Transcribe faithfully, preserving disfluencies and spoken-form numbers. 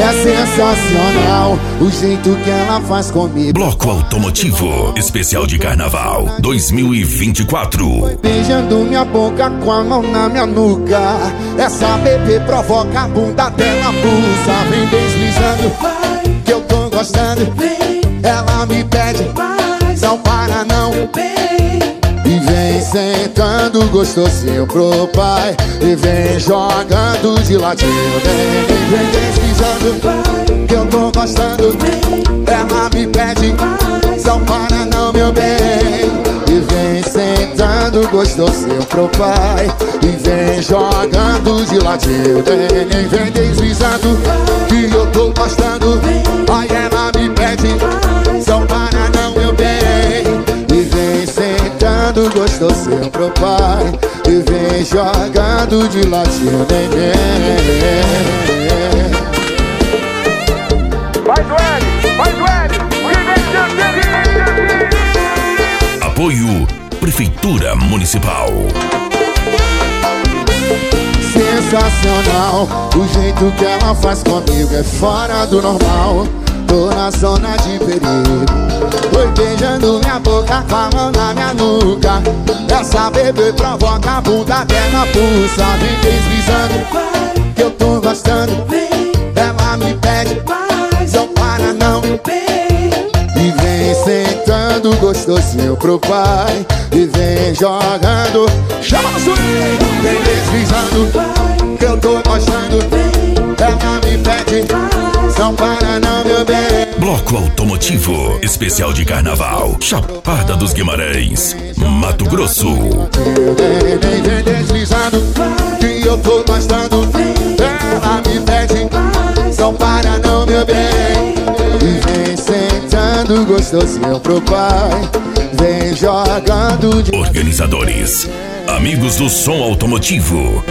É sensacional o jeito que ela faz comigo. Bloco Automotivo, especial de Carnaval dois mil e vinte e quatro. Beijando minha boca com a mão na minha nuca. Essa bebê provoca a bunda dela pulsa. Vem deslizando, que eu tô gostando. Ela me pede, não para não. E vem sentando gostosinho pro pai. E vem jogando de ladinho. Vem, vem deslizando, que eu tô gostando. Ela me pede, não para não, meu bem. E vem sentando gostosinho pro pai. E vem jogando de ladinho. Vem, vem deslizando, que eu tô gostando. Aí ela me pede, não para não, meu bem. E vem sentando gostosinho pro pai. E vem jogando de ladinho, neném. Vai do L, vai do L. Apoio Prefeitura Municipal. Sensacional o jeito que ela faz comigo, é fora do normal. Tô na zona de perigo. Foi beijando minha boca com a mão na minha nuca. Essa bebê provoca a bunda dela pulsa. Vem deslizando, que eu tô gostando. Ela me pede, não para não. E vem sentando gostosinho pro pai. E vem jogando, chama no swing. Vem deslizando, que eu tô gostando. Ela me pede, não para não, meu bem. Bloco Automotivo, especial de Carnaval, Chapada dos Guimarães, Mato Grosso. Vem, vem, vem deslizando, que eu tô gostando. Ela me pede, não para não, meu bem. E vem sentando gostosinho pro pai. Vem jogando de... Organizadores, amigos do som automotivo.